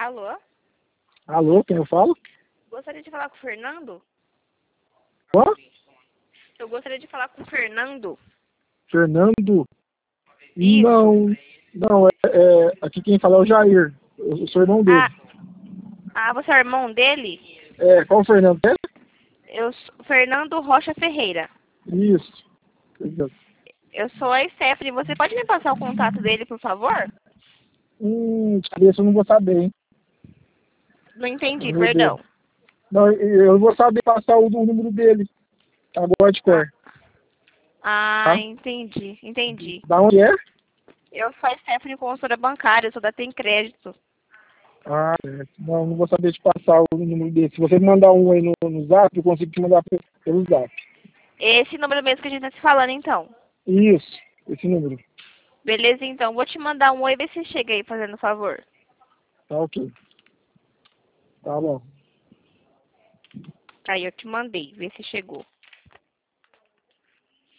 Alô? Alô, quem eu falo? Gostaria de falar com o Fernando? Ó, Eu gostaria de falar com o Fernando. Fernando? Isso. Não, aqui quem fala é o Jair. Eu sou irmão dele. Você é o irmão dele? Qual o Fernando? Eu sou Fernando Rocha Ferreira. Isso. Eu sou a Stephanie. Você pode me passar o contato dele, por favor? De cabeça eu não vou saber, hein? Não entendi, Meu Deus. perdão. Não, eu vou saber passar o número dele. Agora de cor. Tá? Entendi. Da onde é? Eu sou a Stephanie, consultora bancária, eu sou da Tem Crédito. Não vou saber te passar o número dele. Se você me mandar um aí no zap, eu consigo te mandar pelo zap. Esse número mesmo que a gente tá se falando, então. Isso, esse número. Beleza, então. Vou te mandar um oi, vê se chega aí, fazendo favor. Tá ok. Tá bom. Aí eu te mandei, vê se chegou.